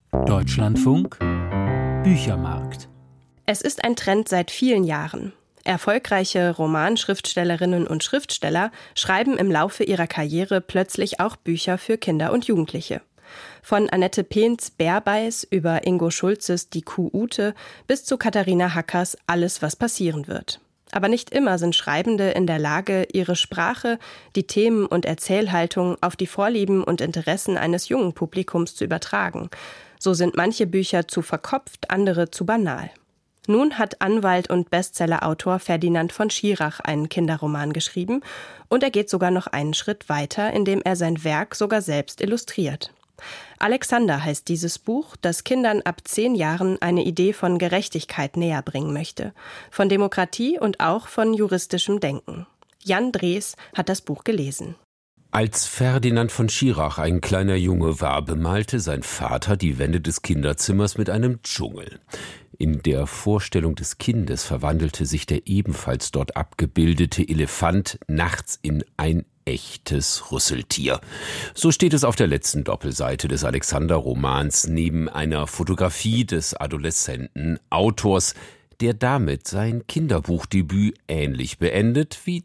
Deutschlandfunk Büchermarkt. Es ist ein Trend seit vielen Jahren. Erfolgreiche Romanschriftstellerinnen und Schriftsteller schreiben im Laufe ihrer Karriere plötzlich auch Bücher für Kinder und Jugendliche. Von Annette Peens Bärbeiß über Ingo Schulzes Die Kuh Ute bis zu Katharina Hackers Alles, was passieren wird. Aber nicht immer sind Schreibende in der Lage, ihre Sprache, die Themen und Erzählhaltung auf die Vorlieben und Interessen eines jungen Publikums zu übertragen. So sind manche Bücher zu verkopft, andere zu banal. Nun hat Anwalt und Bestsellerautor Ferdinand von Schirach einen Kinderroman geschrieben und er geht sogar noch einen Schritt weiter, indem er sein Werk sogar selbst illustriert. Alexander heißt dieses Buch, das Kindern ab 10 Jahren eine Idee von Gerechtigkeit näher bringen möchte, von Demokratie und auch von juristischem Denken. Jan Drees hat das Buch gelesen. Als Ferdinand von Schirach ein kleiner Junge war, bemalte sein Vater die Wände des Kinderzimmers mit einem Dschungel. In der Vorstellung des Kindes verwandelte sich der ebenfalls dort abgebildete Elefant nachts in ein echtes Rüsseltier. So steht es auf der letzten Doppelseite des Alexander-Romans neben einer Fotografie des adoleszenten Autors, der damit sein Kinderbuchdebüt ähnlich beendet wie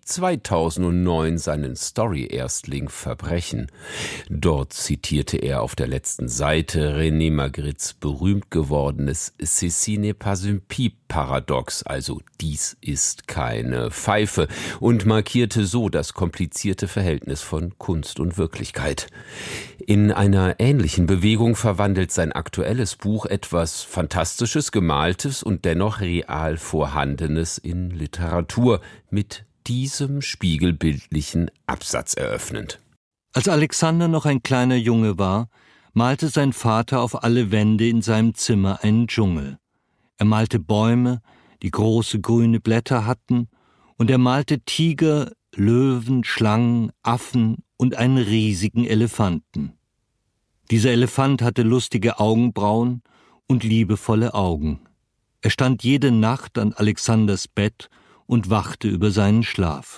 2009 seinen Story-Erstling Verbrechen. Dort zitierte er auf der letzten Seite René Magrittes berühmt gewordenes Ceci n'est pas un pipe-Paradox, also dies ist keine Pfeife, und markierte so das komplizierte Verhältnis von Kunst und Wirklichkeit. In einer ähnlichen Bewegung verwandelt sein aktuelles Buch etwas Fantastisches, Gemaltes und dennoch real Vorhandenes in Literatur, mit diesem spiegelbildlichen Absatz eröffnend. Als Alexander noch ein kleiner Junge war, malte sein Vater auf alle Wände in seinem Zimmer einen Dschungel. Er malte Bäume, die große grüne Blätter hatten, und er malte Tiger, Löwen, Schlangen, Affen und einen riesigen Elefanten. Dieser Elefant hatte lustige Augenbrauen und liebevolle Augen. Er stand jede Nacht an Alexanders Bett und wachte über seinen Schlaf.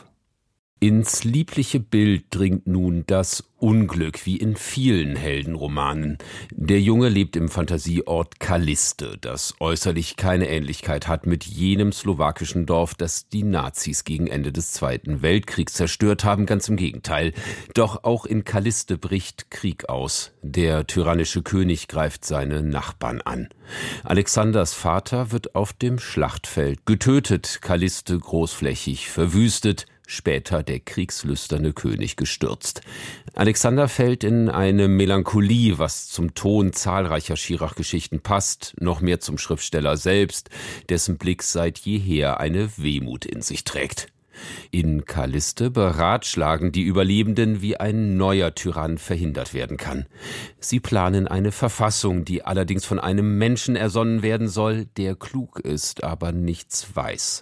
Ins liebliche Bild dringt nun das Unglück, wie in vielen Heldenromanen. Der Junge lebt im Fantasieort Kalliste, das äußerlich keine Ähnlichkeit hat mit jenem slowakischen Dorf, das die Nazis gegen Ende des Zweiten Weltkriegs zerstört haben, ganz im Gegenteil. Doch auch in Kalliste bricht Krieg aus. Der tyrannische König greift seine Nachbarn an. Alexanders Vater wird auf dem Schlachtfeld getötet, Kalliste großflächig verwüstet, später der kriegslüsterne König gestürzt. Alexander fällt in eine Melancholie, was zum Ton zahlreicher Schirach-Geschichten passt, noch mehr zum Schriftsteller selbst, dessen Blick seit jeher eine Wehmut in sich trägt. In Kalliste beratschlagen die Überlebenden, wie ein neuer Tyrann verhindert werden kann. Sie planen eine Verfassung, die allerdings von einem Menschen ersonnen werden soll, der klug ist, aber nichts weiß.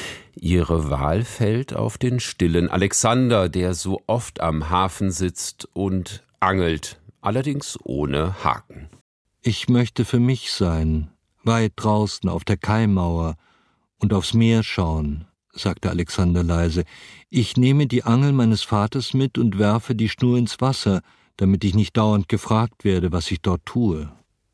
Ihre Wahl fällt auf den stillen Alexander, der so oft am Hafen sitzt und angelt, allerdings ohne Haken. Ich möchte für mich sein, weit draußen auf der Kaimauer und aufs Meer schauen, sagte Alexander leise. Ich nehme die Angel meines Vaters mit und werfe die Schnur ins Wasser, damit ich nicht dauernd gefragt werde, was ich dort tue.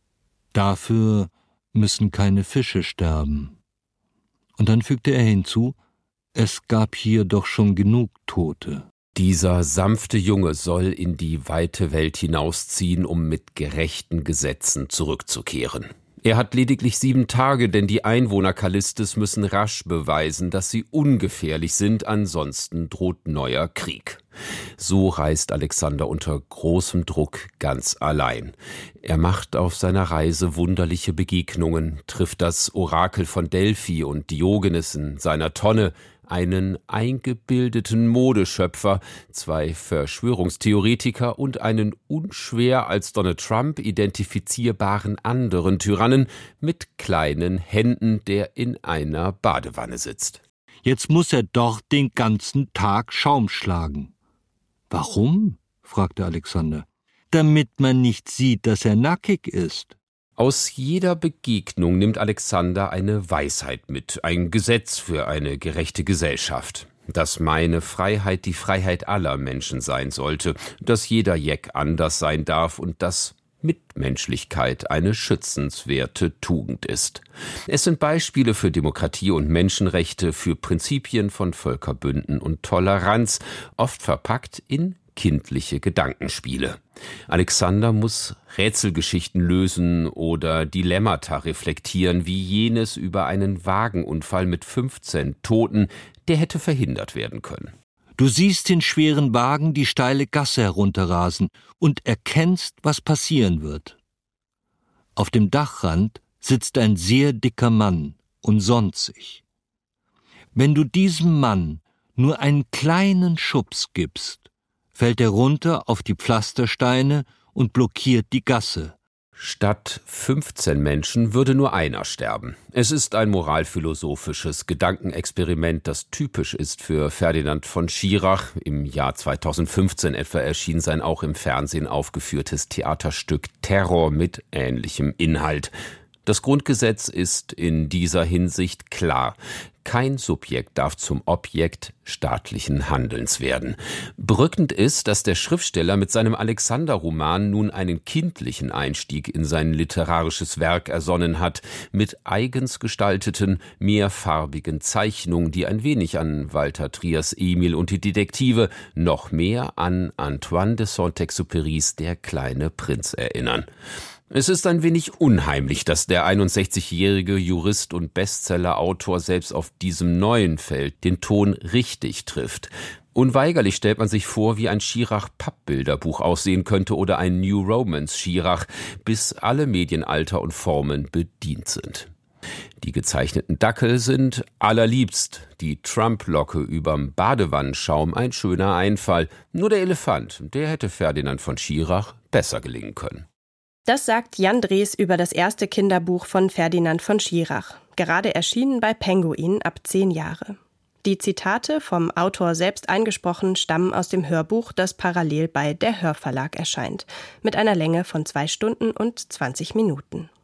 Dafür müssen keine Fische sterben. Und dann fügte er hinzu, es gab hier doch schon genug Tote. Dieser sanfte Junge soll in die weite Welt hinausziehen, um mit gerechten Gesetzen zurückzukehren. Er hat lediglich 7 Tage, denn die Einwohner Kallistes müssen rasch beweisen, dass sie ungefährlich sind, ansonsten droht neuer Krieg. So reist Alexander unter großem Druck ganz allein. Er macht auf seiner Reise wunderliche Begegnungen, trifft das Orakel von Delphi und Diogenes in seiner Tonne, einen eingebildeten Modeschöpfer, 2 Verschwörungstheoretiker und einen unschwer als Donald Trump identifizierbaren anderen Tyrannen mit kleinen Händen, der in einer Badewanne sitzt. Jetzt muss er doch den ganzen Tag Schaum schlagen. Warum? Fragte Alexander. Damit man nicht sieht, dass er nackig ist. Aus jeder Begegnung nimmt Alexander eine Weisheit mit, ein Gesetz für eine gerechte Gesellschaft. Dass meine Freiheit die Freiheit aller Menschen sein sollte, dass jeder Jeck anders sein darf und dass Mitmenschlichkeit eine schützenswerte Tugend ist. Es sind Beispiele für Demokratie und Menschenrechte, für Prinzipien von Völkerbünden und Toleranz, oft verpackt in kindliche Gedankenspiele. Alexander muss Rätselgeschichten lösen oder Dilemmata reflektieren, wie jenes über einen Wagenunfall mit 15 Toten, der hätte verhindert werden können. Du siehst den schweren Wagen die steile Gasse herunterrasen und erkennst, was passieren wird. Auf dem Dachrand sitzt ein sehr dicker Mann und sonnt sich. Wenn du diesem Mann nur einen kleinen Schubs gibst, fällt er runter auf die Pflastersteine und blockiert die Gasse. Statt 15 Menschen würde nur einer sterben. Es ist ein moralphilosophisches Gedankenexperiment, das typisch ist für Ferdinand von Schirach. Im Jahr 2015 etwa erschien sein auch im Fernsehen aufgeführtes Theaterstück Terror mit ähnlichem Inhalt. Das Grundgesetz ist in dieser Hinsicht klar. Kein Subjekt darf zum Objekt staatlichen Handelns werden. Berückend ist, dass der Schriftsteller mit seinem Alexander-Roman nun einen kindlichen Einstieg in sein literarisches Werk ersonnen hat, mit eigens gestalteten, mehrfarbigen Zeichnungen, die ein wenig an Walter Triers Emil und die Detektive, noch mehr an Antoine de Saint-Exupérys Der kleine Prinz erinnern. Es ist ein wenig unheimlich, dass der 61-jährige Jurist und Bestsellerautor selbst auf diesem neuen Feld den Ton richtig trifft. Unweigerlich stellt man sich vor, wie ein Schirach-Pappbilderbuch aussehen könnte oder ein New Romance Schirach, bis alle Medienalter und Formen bedient sind. Die gezeichneten Dackel sind allerliebst, die Trump-Locke überm Badewannenschaum ein schöner Einfall. Nur der Elefant, der hätte Ferdinand von Schirach besser gelingen können. Das sagt Jan Drees über das erste Kinderbuch von Ferdinand von Schirach, gerade erschienen bei Penguin ab 10 Jahre. Die Zitate, vom Autor selbst eingesprochen, stammen aus dem Hörbuch, das parallel bei der Hörverlag erscheint, mit einer Länge von 2 Stunden und 20 Minuten.